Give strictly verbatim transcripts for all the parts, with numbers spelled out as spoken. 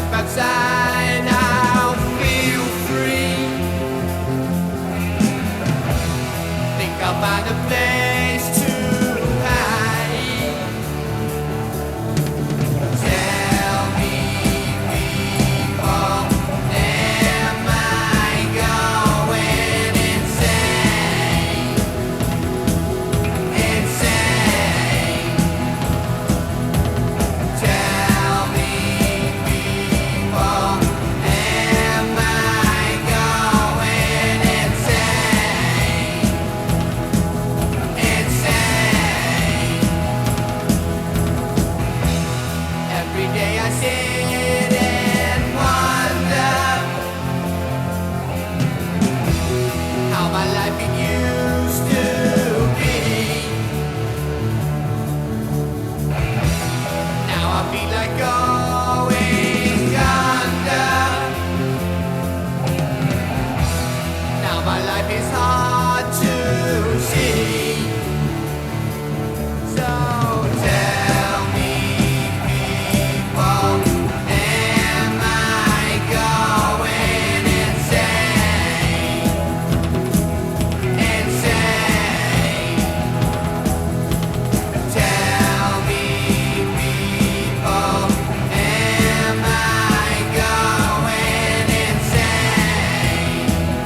step outside, I'll feel free. Think I'll find a place to hide. Tell me, people, am I going insane? Insane. Tell me, people, am I going insane? Insane. Every day I sit and wonder how my life it used to be. Now I feel like going under. Now my life is hard to see. So tell me, people, am I going insane? Insane. Tell me, people, am I going insane?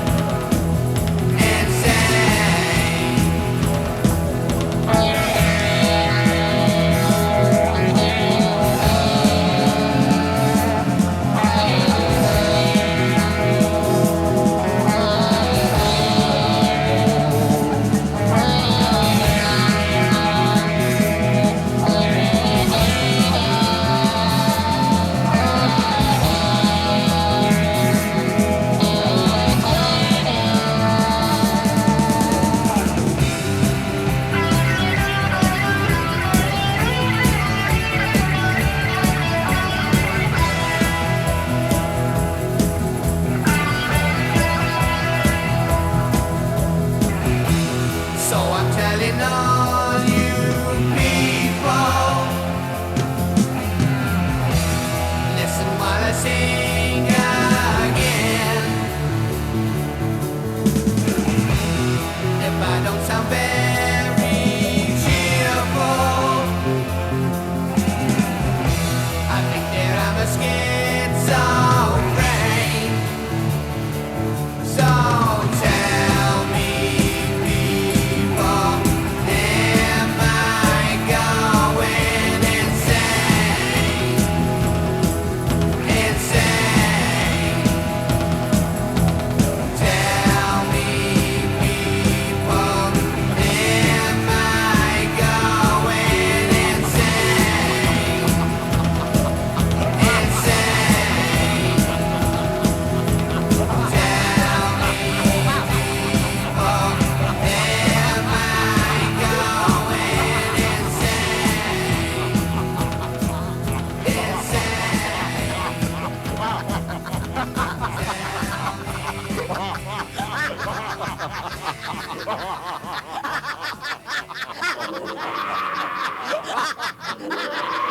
So I'm telling all you people, listen while I sing again. If I don't sound very cheerful, I think that I'm a schizophrenic. So tell me, people, am I going insane? Insane. Tell me, people, am I going insane? Insane. Tell me, people, am I going insane? Insane.